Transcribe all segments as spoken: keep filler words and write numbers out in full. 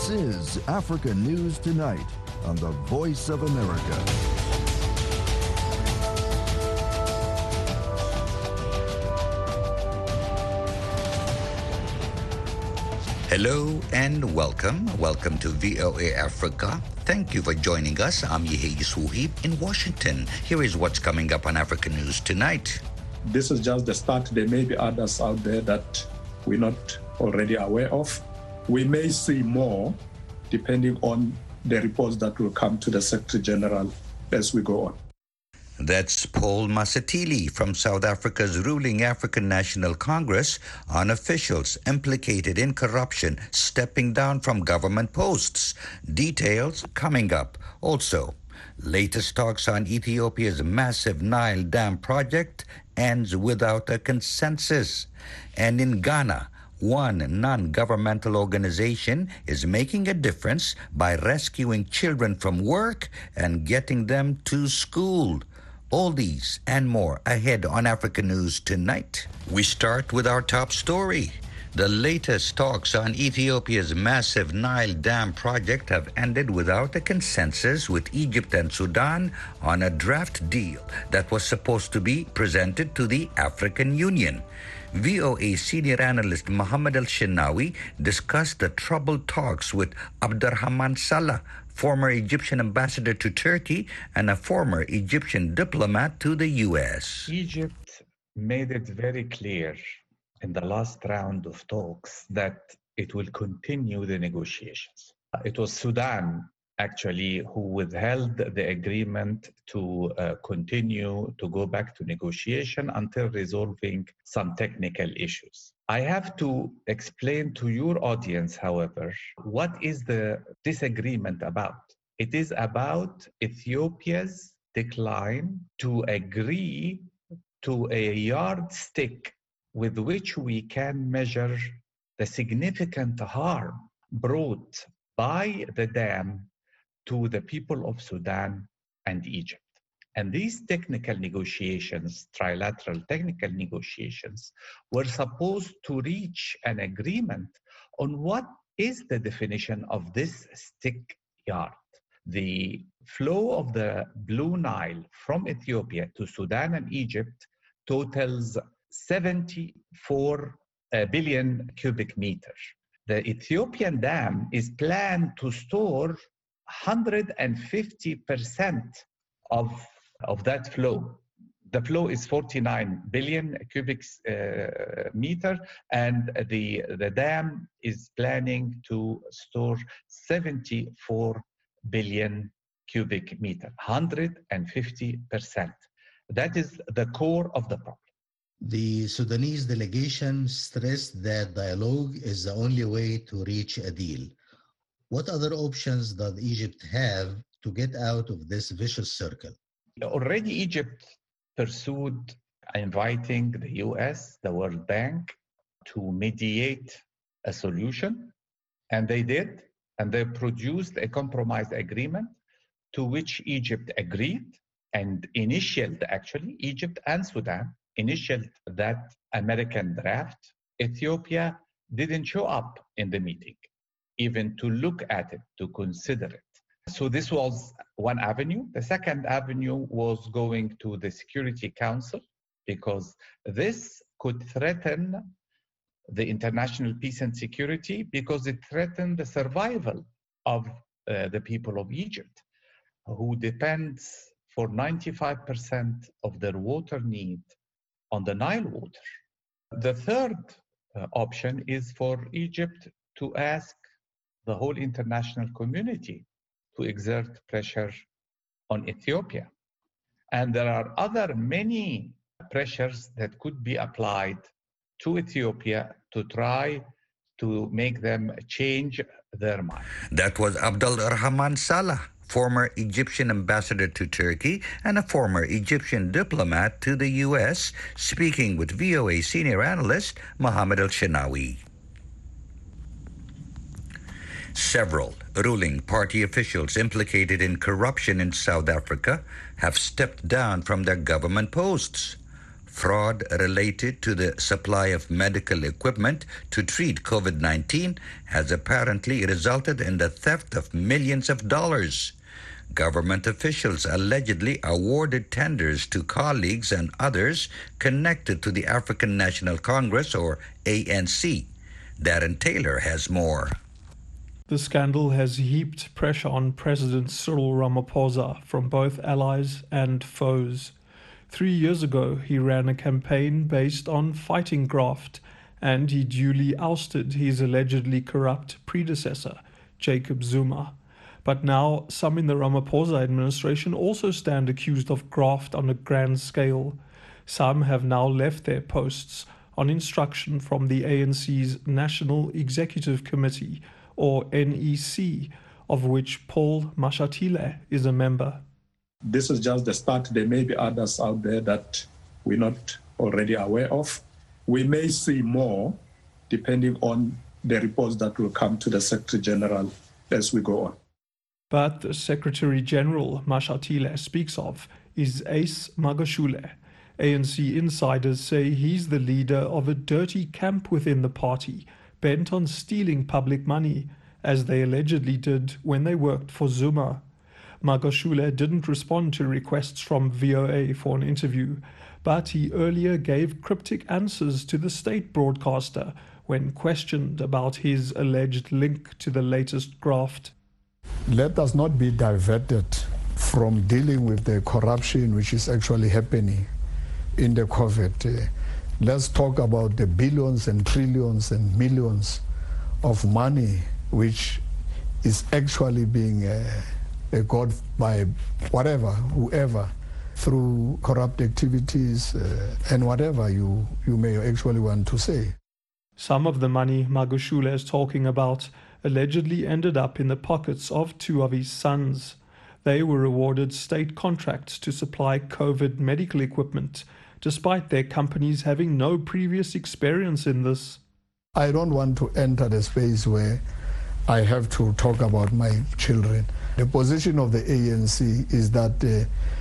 This is Africa News Tonight on the Voice of America. Hello and welcome. Welcome to V O A Africa. Thank you for joining us. I'm Yehi Suhib in Washington. Here is what's coming up on Africa News Tonight. This is just the start. There may be others out there that we're not already aware of. We may see more depending on the reports that will come to the Secretary General as we go on. That's Paul Masatili from South Africa's ruling African National Congress on officials implicated in corruption stepping down from government posts. Details coming up. Also, latest talks on Ethiopia's massive Nile Dam project ends without a consensus. And in Ghana, one non-governmental organization is making a difference by rescuing children from work and getting them to school. All these and more ahead on Africa News Tonight. We start with our top story. The latest talks on Ethiopia's massive Nile Dam project have ended without a consensus, with Egypt and Sudan on a draft deal that was supposed to be presented to the African Union. V O A senior analyst Mohammed Al-Shenawi discussed the troubled talks with Abdurrahman Saleh, former Egyptian ambassador to Turkey and a former Egyptian diplomat to the U S. Egypt made it very clear in the last round of talks that it will continue the negotiations. It was Sudan, actually, who withheld the agreement to uh, continue to go back to negotiation until resolving some technical issues. I have to explain to your audience, however, what is the disagreement about. It is about Ethiopia's decline to agree to a yardstick with which we can measure the significant harm brought by the dam to the people of Sudan and Egypt. And these technical negotiations, trilateral technical negotiations, were supposed to reach an agreement on what is the definition of this stick yard. The flow of the Blue Nile from Ethiopia to Sudan and Egypt totals seventy-four billion cubic meters. The Ethiopian dam is planned to store one hundred fifty percent of, of that flow. The flow is forty-nine billion cubic uh, meter, and the, the dam is planning to store seventy-four billion cubic meter, one hundred fifty percent. That is the core of the problem. The Sudanese delegation stressed that dialogue is the only way to reach a deal. What other options does Egypt have to get out of this vicious circle? Already Egypt pursued inviting the U S, the World Bank, to mediate a solution, and they did, and they produced a compromise agreement to which Egypt agreed and initialed, actually, Egypt and Sudan initialed that American draft. Ethiopia didn't show up in the meeting, even to look at it, to consider it. So this was one avenue. The second avenue was going to the Security Council, because this could threaten the international peace and security, because it threatened the survival of uh, the people of Egypt, who depends for ninety-five percent of their water need on the Nile water. The third uh, option is for Egypt to ask the whole international community to exert pressure on Ethiopia. And there are other many pressures that could be applied to Ethiopia to try to make them change their mind. That was Abdul Rahman Saleh, former Egyptian ambassador to Turkey and a former Egyptian diplomat to the U S, speaking with V O A senior analyst Mohammed Al-Shenawi. Several ruling party officials implicated in corruption in South Africa have stepped down from their government posts. Fraud related to the supply of medical equipment to treat COVID nineteen has apparently resulted in the theft of millions of dollars. Government officials allegedly awarded tenders to colleagues and others connected to the African National Congress, or A N C. Darren Taylor has more. The scandal has heaped pressure on President Cyril Ramaphosa from both allies and foes. Three years ago, he ran a campaign based on fighting graft, and he duly ousted his allegedly corrupt predecessor, Jacob Zuma. But now, some in the Ramaphosa administration also stand accused of graft on a grand scale. Some have now left their posts on instruction from the A N C's National Executive Committee, or N E C, of which Paul Mashatile is a member. This is just the start. There may be others out there that we're not already aware of. We may see more depending on the reports that will come to the Secretary General as we go on. But the Secretary General Mashatile speaks of is Ace Magashule. A N C insiders say he's the leader of a dirty camp within the party, bent on stealing public money, as they allegedly did when they worked for Zuma. Magashule didn't respond to requests from V O A for an interview, but he earlier gave cryptic answers to the state broadcaster when questioned about his alleged link to the latest graft. Let us not be diverted from dealing with the corruption which is actually happening in the COVID. Uh, let's talk about the billions and trillions and millions of money which is actually being uh, got by whatever, whoever, through corrupt activities uh, and whatever you, you may actually want to say. Some of the money Magashule is talking about allegedly ended up in the pockets of two of his sons. They were awarded state contracts to supply COVID medical equipment, despite their companies having no previous experience in this. I don't want to enter the space where I have to talk about my children. The position of the A N C is that uh,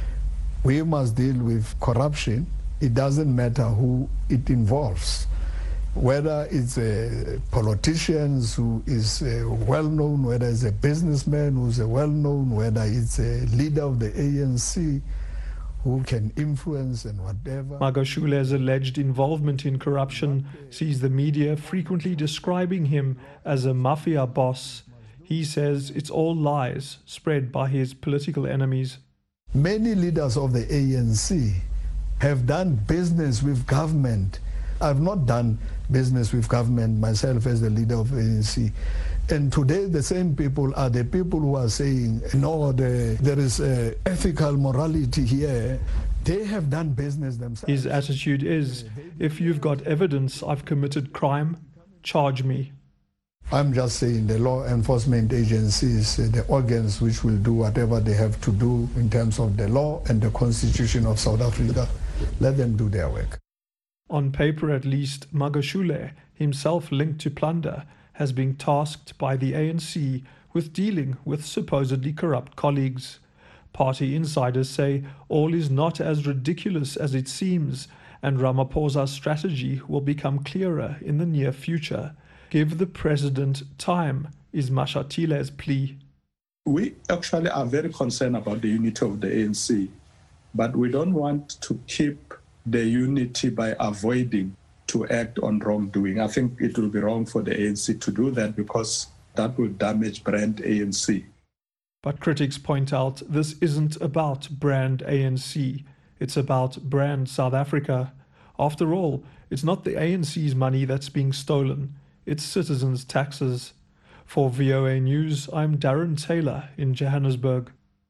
we must deal with corruption. It doesn't matter who it involves. Whether it's a politician who is uh, well-known, whether it's a businessman who's a well-known, whether it's a leader of the A N C who can influence and whatever. Magashule's alleged involvement in corruption sees the media frequently describing him as a mafia boss. He says it's all lies spread by his political enemies. Many leaders of the A N C have done business with government. I've not done business with government myself as the leader of the A N C. And today the same people are the people who are saying, no, the, there is uh, ethical morality here. They have done business themselves. His attitude is, if you've got evidence I've committed crime, charge me. I'm just saying the law enforcement agencies, uh, the organs which will do whatever they have to do in terms of the law and the Constitution of South Africa, let them do their work. On paper at least, Magashule, himself linked to plunder, has been tasked by the A N C with dealing with supposedly corrupt colleagues. Party insiders say all is not as ridiculous as it seems, and Ramaphosa's strategy will become clearer in the near future. Give the president time, is Mashatile's plea. We actually are very concerned about the unity of the A N C, but we don't want to keep the unity by avoiding to act on wrongdoing. I think it will be wrong for the A N C to do that because that will damage brand A N C. But critics point out this isn't about brand A N C, it's about brand South Africa. After all, it's not the A N C's money that's being stolen, it's citizens' taxes. For V O A News, I'm Darren Taylor in Johannesburg.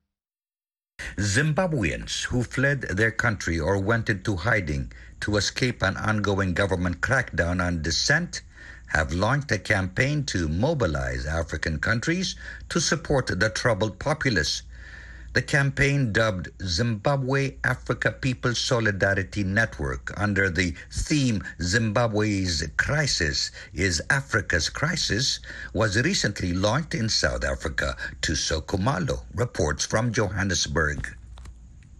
Zimbabweans who fled their country or went into hiding to escape an ongoing government crackdown on dissent have launched a campaign to mobilize African countries to support the troubled populace. The campaign, dubbed Zimbabwe Africa People's Solidarity Network under the theme Zimbabwe's Crisis is Africa's Crisis, was recently launched in South Africa. Tuso Kumalo reports from Johannesburg.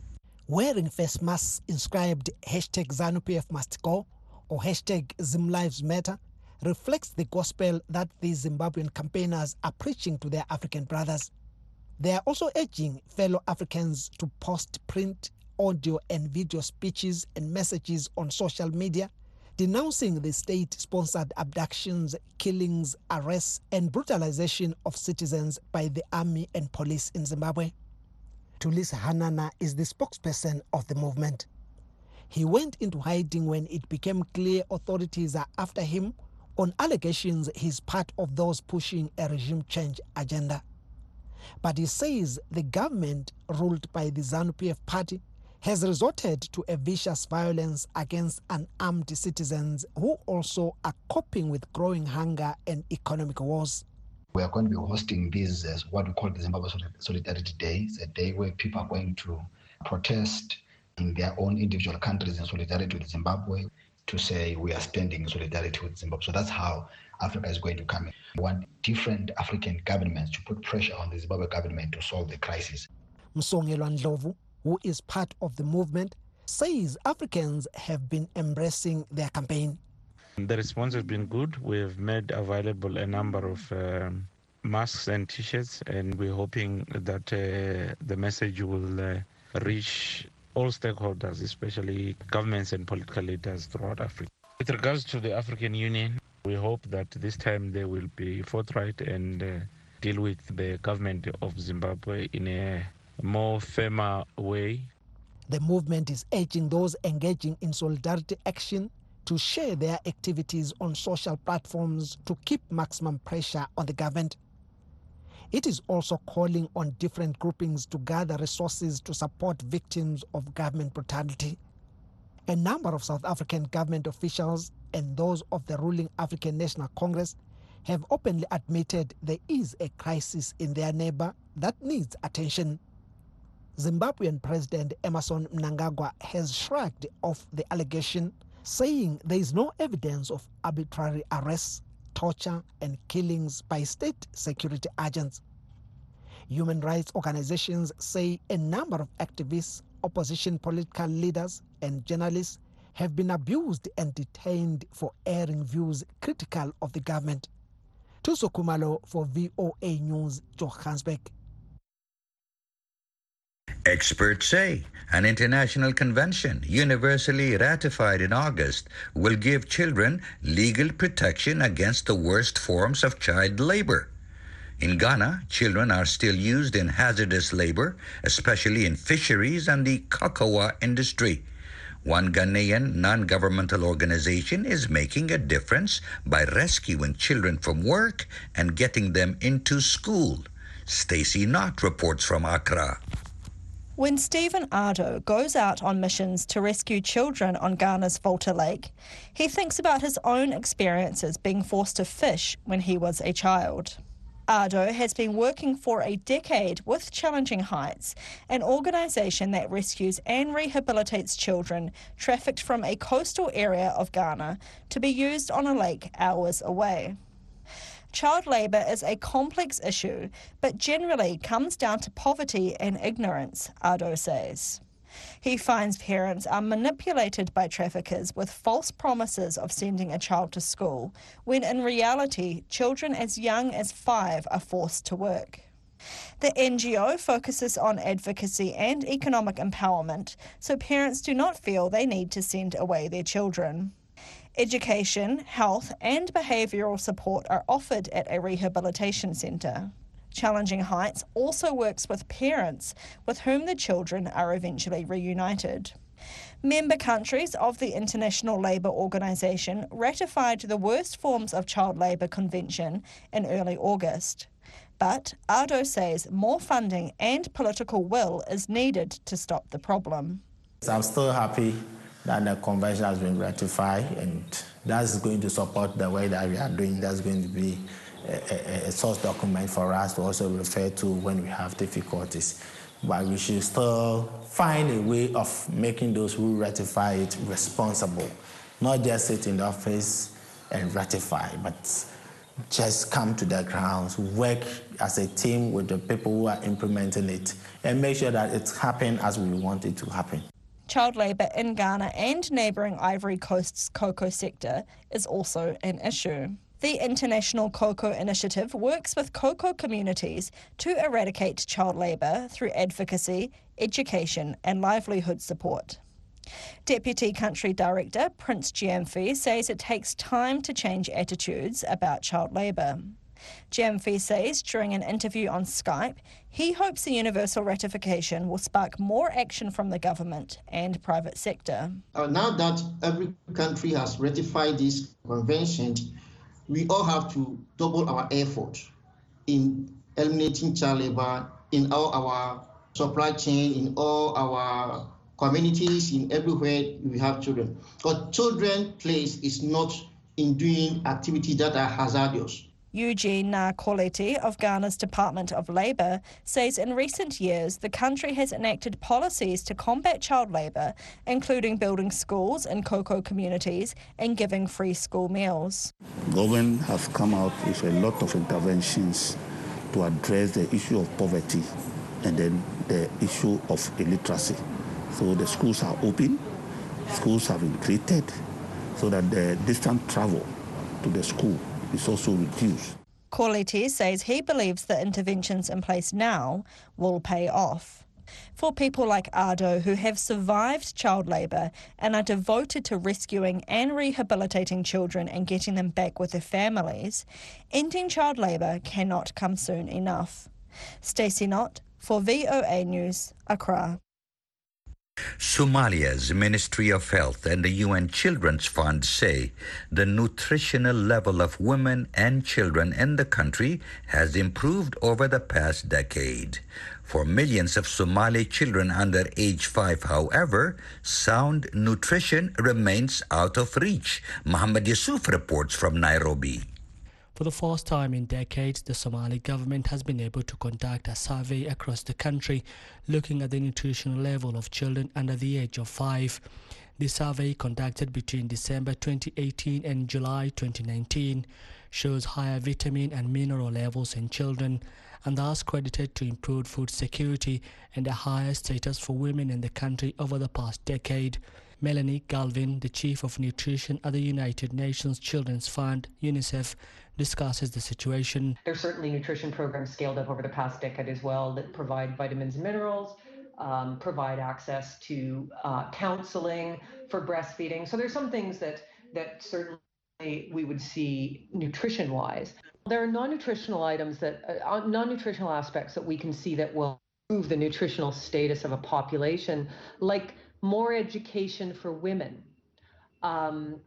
wearing face masks inscribed hashtag ZANU-P F must go or hashtag Zim Lives Matter reflects the gospel that these Zimbabwean campaigners are preaching to their African brothers. They are also urging fellow Africans to post print, audio and video speeches and messages on social media, denouncing the state-sponsored abductions, killings, arrests and brutalization of citizens by the army and police in Zimbabwe. Tulisa Hanana is the spokesperson of the movement. He went into hiding when it became clear authorities are after him on allegations he's part of those pushing a regime change agenda. But he says the government, ruled by the ZANU-P F party, has resorted to a vicious violence against unarmed citizens who also are coping with growing hunger and economic woes. We are going to be hosting these as what we call the Zimbabwe Solidarity Days, a day where people are going to protest in their own individual countries in solidarity with Zimbabwe, to say we are standing in solidarity with Zimbabwe. So that's how Africa is going to come in. We want different African governments to put pressure on the Zimbabwe government to solve the crisis. Msongelwa Ndlovu, who is part of the movement, says Africans have been embracing their campaign. The response has been good. We've made available a number of um, masks and T-shirts, and we're hoping that uh, the message will uh, reach all stakeholders, especially governments and political leaders throughout Africa. With regards to the African Union, we hope that this time they will be forthright and uh, deal with the government of Zimbabwe in a more firmer way. The movement is urging those engaging in solidarity action to share their activities on social platforms to keep maximum pressure on the government. It is also calling on different groupings to gather resources to support victims of government brutality. A number of South African government officials and those of the ruling African National Congress have openly admitted there is a crisis in their neighbor that needs attention. Zimbabwean President Emmerson Mnangagwa has shrugged off the allegation, saying there is no evidence of arbitrary arrests, torture and killings by state security agents. Human rights organizations say a number of activists, opposition political leaders and journalists have been abused and detained for airing views critical of the government. Tuso Kumalo for V O A News, Johannesburg. Experts say an international convention universally ratified in August will give children legal protection against the worst forms of child labor. In Ghana, children are still used in hazardous labor, especially in fisheries and the cocoa industry. One Ghanaian non-governmental organization is making a difference by rescuing children from work and getting them into school. Stacey Knott reports from Accra. When Stephen Ardo goes out on missions to rescue children on Ghana's Volta Lake, he thinks about his own experiences being forced to fish when he was a child. Ardo has been working for a decade with Challenging Heights, an organisation that rescues and rehabilitates children trafficked from a coastal area of Ghana to be used on a lake hours away. Child labour is a complex issue, but generally comes down to poverty and ignorance, Ardo says. He finds parents are manipulated by traffickers with false promises of sending a child to school, when in reality, children as young as five are forced to work. The N G O focuses on advocacy and economic empowerment, so parents do not feel they need to send away their children. Education, health and behavioural support are offered at a rehabilitation centre. Challenging Heights also works with parents with whom the children are eventually reunited. Member countries of the International Labour Organization ratified the Worst Forms of Child Labour Convention in early August. But Ardo says more funding and political will is needed to stop the problem. I'm still happy that the convention has been ratified, and that's going to support the way that we are doing. That's going to be a, a, a source document for us to also refer to when we have difficulties. But we should still find a way of making those who ratify it responsible, not just sit in the office and ratify, but just come to the grounds, work as a team with the people who are implementing it, and make sure that it's happening as we want it to happen. Child labour in Ghana and neighbouring Ivory Coast's cocoa sector is also an issue. The International Cocoa Initiative works with cocoa communities to eradicate child labour through advocacy, education and livelihood support. Deputy Country Director Prince Gyamfi says it takes time to change attitudes about child labour. Gyamfi says during an interview on Skype, he hopes the universal ratification will spark more action from the government and private sector. Uh, now that every country has ratified this convention, we all have to double our effort in eliminating child labor in all our supply chain, in all our communities, in everywhere we have children. But children place is not in doing activities that are hazardous. Eugene Nakoleti of Ghana's Department of Labour says in recent years the country has enacted policies to combat child labour, including building schools in cocoa communities and giving free school meals. Government has come out with a lot of interventions to address the issue of poverty and then the issue of illiteracy. So the schools are open, schools have been created so that the distance travel to the school is also reduced. Koleti says he believes the interventions in place now will pay off. For people like Ado who have survived child labour and are devoted to rescuing and rehabilitating children and getting them back with their families, ending child labour cannot come soon enough. Stacey Knott for V O A News, Accra. Somalia's Ministry of Health and the U N Children's Fund say the nutritional level of women and children in the country has improved over the past decade. For millions of Somali children under age five, however, sound nutrition remains out of reach. Muhammad Yusuf reports from Nairobi. For the first time in decades, the Somali government has been able to conduct a survey across the country looking at the nutritional level of children under the age of five. The survey, conducted between December twenty eighteen and July twenty nineteen, shows higher vitamin and mineral levels in children and thus credited to improved food security and a higher status for women in the country over the past decade. Melanie Galvin, the Chief of Nutrition at the United Nations Children's Fund, UNICEF, discusses the situation. There's certainly nutrition programs scaled up over the past decade as well that provide vitamins and minerals, um, provide access to uh, counseling for breastfeeding. So there's some things that, that certainly we would see nutrition-wise. There are non-nutritional items, that uh, non-nutritional aspects that we can see that will improve the nutritional status of a population, like more education for women, um,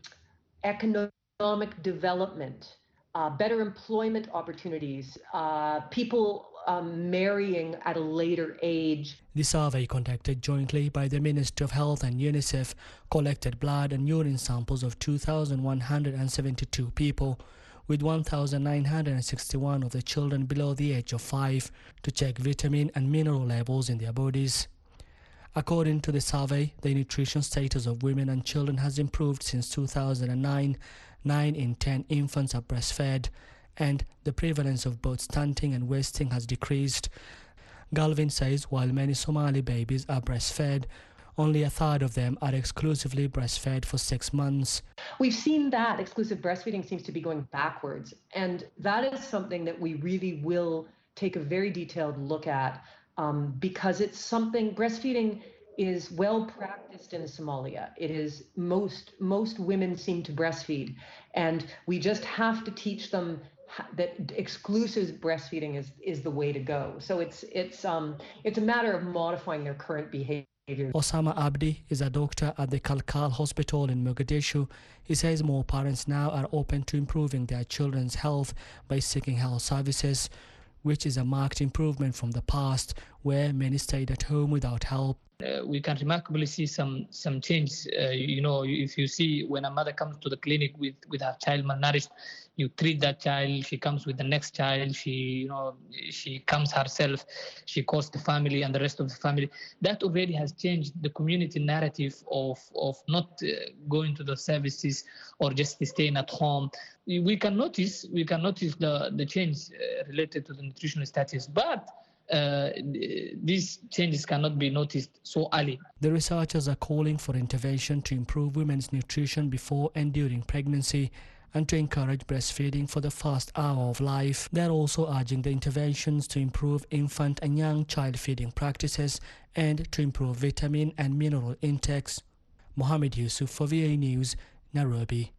economic development, uh, better employment opportunities, uh, people um, marrying at a later age. The survey, conducted jointly by the Ministry of Health and UNICEF, collected blood and urine samples of two thousand one hundred seventy-two people, with one thousand nine hundred sixty-one of the children below the age of five, to check vitamin and mineral levels in their bodies. According to the survey, the nutrition status of women and children has improved since two thousand nine. nine in ten infants are breastfed, and the prevalence of both stunting and wasting has decreased. Galvin says while many Somali babies are breastfed, only a third of them are exclusively breastfed for six months. We've seen that exclusive breastfeeding seems to be going backwards, and that is something that we really will take a very detailed look at. Um, because it's something, breastfeeding is well practiced in Somalia. It is, most most women seem to breastfeed, and we just have to teach them that exclusive breastfeeding is is the way to go. So it's it's um it's a matter of modifying their current behavior. Osama Abdi is a doctor at the Kalkal Hospital in Mogadishu. He says more parents now are open to improving their children's health by seeking health services, which is a marked improvement from the past where many stayed at home without help. Uh, we can remarkably see some some change. Uh, you know, if you see when a mother comes to the clinic with, with her child malnourished, you treat that child, she comes with the next child, she, you know, she comes herself, she calls the family and the rest of the family. That already has changed the community narrative of, of not uh, going to the services or just staying at home. We can notice, we can notice the, the change uh, related to the nutritional status, but Uh, these changes cannot be noticed so early. The researchers are calling for intervention to improve women's nutrition before and during pregnancy and to encourage breastfeeding for the first hour of life. They're also urging the interventions to improve infant and young child feeding practices and to improve vitamin and mineral intakes. Mohammed Yusuf for V A News, Nairobi.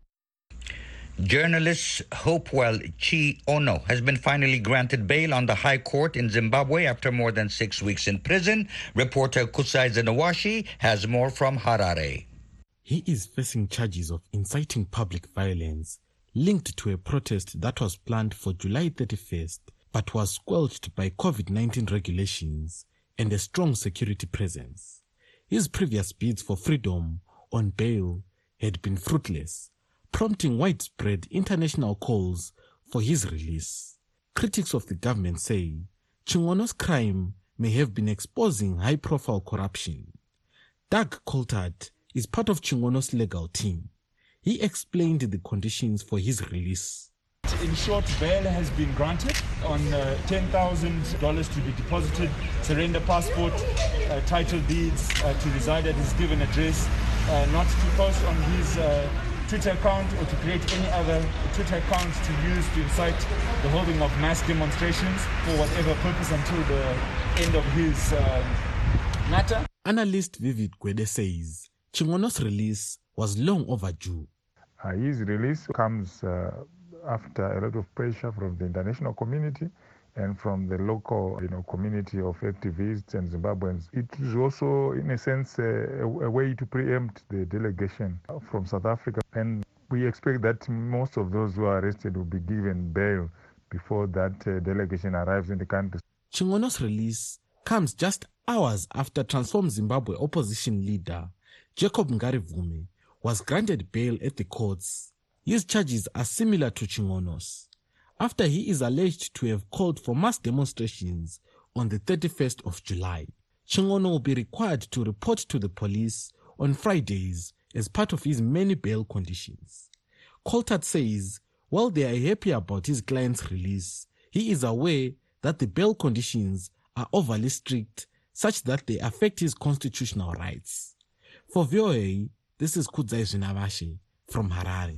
Journalist Hopewell Chi Ono has been finally granted bail on the High Court in Zimbabwe after more than six weeks in prison. Reporter Kusai Zenawashi has more from Harare. He is facing charges of inciting public violence linked to a protest that was planned for July thirty-first but was squelched by COVID nineteen regulations and a strong security presence. His previous bids for freedom on bail had been fruitless, prompting widespread international calls for his release. Critics of the government say Chingono's crime may have been exposing high-profile corruption. Doug Coulthard is part of Chingono's legal team. He explained the conditions for his release. In short, bail has been granted on uh, ten thousand dollars to be deposited, surrender passport, uh, title deeds, uh, to reside at his given address, uh, not to post on his uh, Twitter account or to create any other Twitter account to use to incite the holding of mass demonstrations for whatever purpose until the end of his uh, matter. Analyst Vivid Gwede says Chingono's release was long overdue. Uh, his release comes uh, after a lot of pressure from the international community and from the local, you know, community of activists and Zimbabweans. It is also, in a sense, a, a way to preempt the delegation from South Africa. And we expect that most of those who are arrested will be given bail before that uh, delegation arrives in the country. Chingono's release comes just hours after Transform Zimbabwe opposition leader Jacob Ngarivume was granted bail at the courts. His charges are similar to Chingono's, after he is alleged to have called for mass demonstrations on the thirty-first of July. Chingono will be required to report to the police on Fridays as part of his many bail conditions. Coulthard says while they are happy about his client's release, he is aware that the bail conditions are overly strict such that they affect his constitutional rights. For V O A, this is Kudzai Zinavashi from Harare.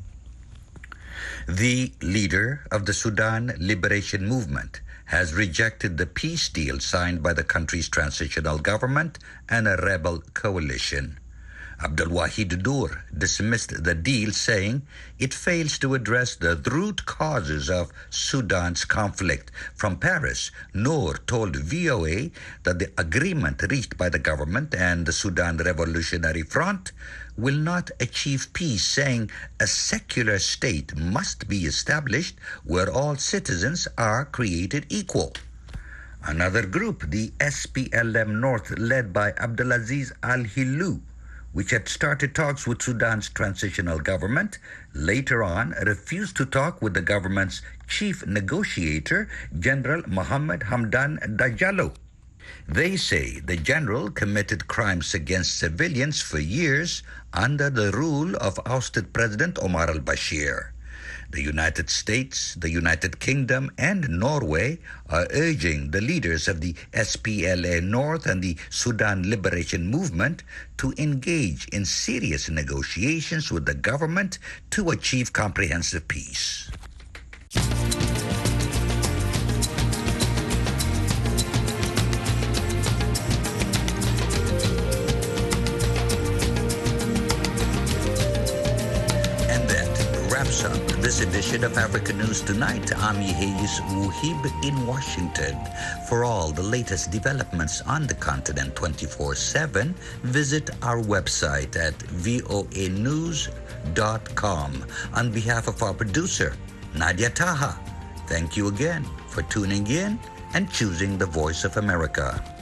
The leader of the Sudan Liberation Movement has rejected the peace deal signed by the country's transitional government and a rebel coalition. Abdulwahid Dur dismissed the deal, saying it fails to address the root causes of Sudan's conflict. From Paris, Noor told V O A that the agreement reached by the government and the Sudan Revolutionary Front will not achieve peace, saying a secular state must be established where all citizens are created equal. Another group, the S P L M North, led by Abdulaziz Al-Hilu, which had started talks with Sudan's transitional government, later on refused to talk with the government's chief negotiator, General Mohammed Hamdan Dagalo. They say the general committed crimes against civilians for years under the rule of ousted President Omar al-Bashir. The United States, the United Kingdom, and Norway are urging the leaders of the S P L A North and the Sudan Liberation Movement to engage in serious negotiations with the government to achieve comprehensive peace. Up this edition of Africa News Tonight. I'm Yeheyes Wuhib in Washington. For all the latest developments on the continent twenty-four seven, visit our website at voa news dot com. On behalf of our producer, Nadia Taha, thank you again for tuning in and choosing the Voice of America.